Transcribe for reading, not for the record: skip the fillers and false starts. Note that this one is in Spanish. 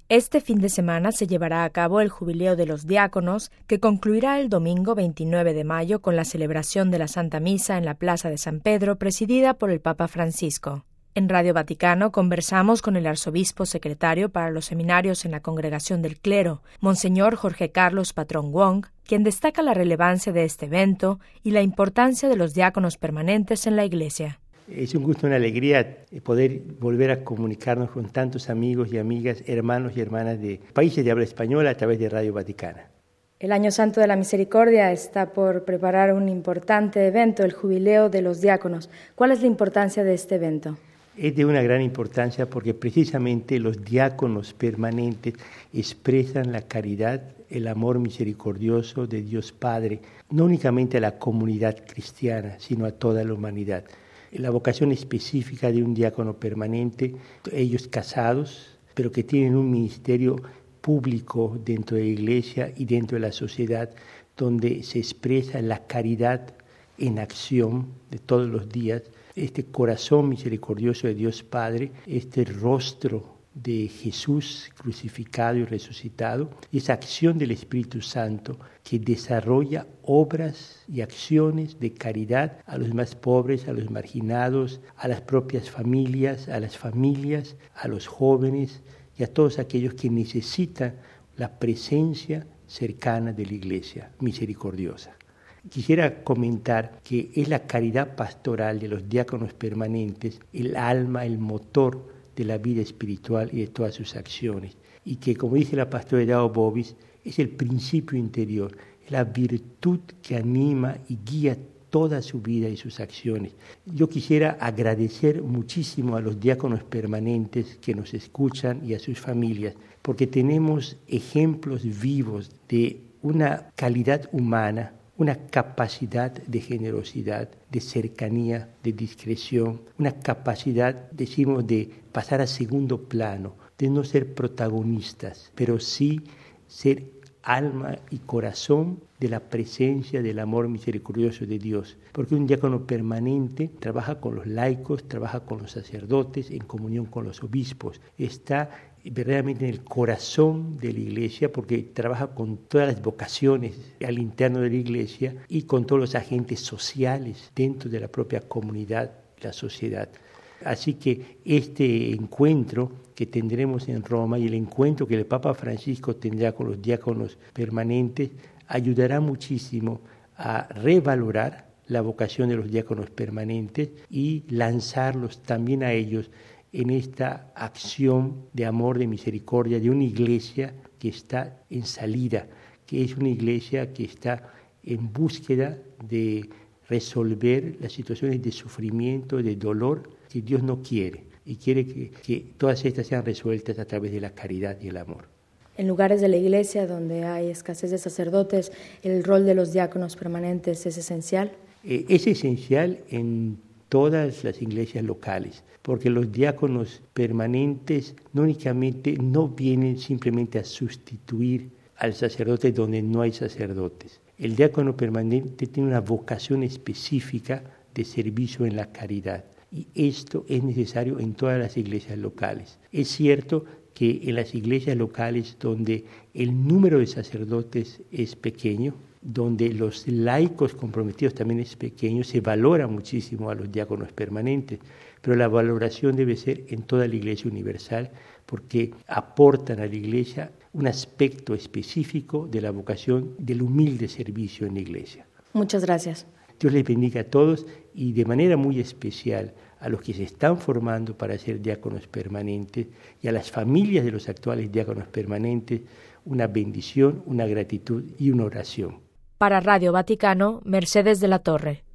Este fin de semana se llevará a cabo el Jubileo de los Diáconos, que concluirá el domingo 29 de mayo con la celebración de la Santa Misa en la Plaza de San Pedro, presidida por el Papa Francisco. En Radio Vaticano conversamos con el arzobispo secretario para los seminarios en la Congregación del Clero, Monseñor Jorge Carlos Patrón Wong, quien destaca la relevancia de este evento y la importancia de los diáconos permanentes en la Iglesia. Es un gusto, una alegría poder volver a comunicarnos con tantos amigos y amigas, hermanos y hermanas de países de habla española a través de Radio Vaticana. El Año Santo de la Misericordia está por preparar un importante evento, el Jubileo de los Diáconos. ¿Cuál es la importancia de este evento? Es de una gran importancia porque precisamente los diáconos permanentes expresan la caridad, el amor misericordioso de Dios Padre, no únicamente a la comunidad cristiana, sino a toda la humanidad. La vocación específica de un diácono permanente, ellos casados, pero que tienen un ministerio público dentro de la Iglesia y dentro de la sociedad, donde se expresa la caridad en acción de todos los días, este corazón misericordioso de Dios Padre, este rostro de Jesús crucificado y resucitado, esa acción del Espíritu Santo que desarrolla obras y acciones de caridad a los más pobres, a los marginados, a las propias familias, a las familias, a los jóvenes y a todos aquellos que necesitan la presencia cercana de la Iglesia misericordiosa. Quisiera comentar que es la caridad pastoral de los diáconos permanentes el alma, el motor de la vida espiritual y de todas sus acciones. Y que, como dice la pastora Dao Bobis, es el principio interior, es la virtud que anima y guía toda su vida y sus acciones. Yo quisiera agradecer muchísimo a los diáconos permanentes que nos escuchan y a sus familias, porque tenemos ejemplos vivos de una calidad humana, una capacidad de generosidad, de cercanía, de discreción, una capacidad, decimos, de pasar a segundo plano, de no ser protagonistas, pero sí ser alma y corazón de la presencia del amor misericordioso de Dios. Porque un diácono permanente trabaja con los laicos, trabaja con los sacerdotes, en comunión con los obispos, está verdaderamente en el corazón de la Iglesia porque trabaja con todas las vocaciones al interno de la Iglesia y con todos los agentes sociales dentro de la propia comunidad, la sociedad. Así que este encuentro que tendremos en Roma y el encuentro que el Papa Francisco tendrá con los diáconos permanentes ayudará muchísimo a revalorar la vocación de los diáconos permanentes y lanzarlos también a ellos en esta acción de amor, de misericordia, de una iglesia que está en salida, que es una iglesia que está en búsqueda de resolver las situaciones de sufrimiento, de dolor que Dios no quiere, y quiere que todas estas sean resueltas a través de la caridad y el amor. En lugares de la iglesia donde hay escasez de sacerdotes, ¿el rol de los diáconos permanentes es esencial? Es esencial en todas las iglesias locales, porque los diáconos permanentes no únicamente no vienen simplemente a sustituir al sacerdote donde no hay sacerdotes. El diácono permanente tiene una vocación específica de servicio en la caridad y esto es necesario en todas las iglesias locales. Es cierto que en las iglesias locales donde el número de sacerdotes es pequeño, donde los laicos comprometidos también es pequeño, se valora muchísimo a los diáconos permanentes, pero la valoración debe ser en toda la Iglesia universal porque aportan a la Iglesia un aspecto específico de la vocación del humilde servicio en la Iglesia. Muchas gracias. Dios les bendiga a todos y de manera muy especial a los que se están formando para ser diáconos permanentes y a las familias de los actuales diáconos permanentes, una bendición, una gratitud y una oración. Para Radio Vaticano, Mercedes de la Torre.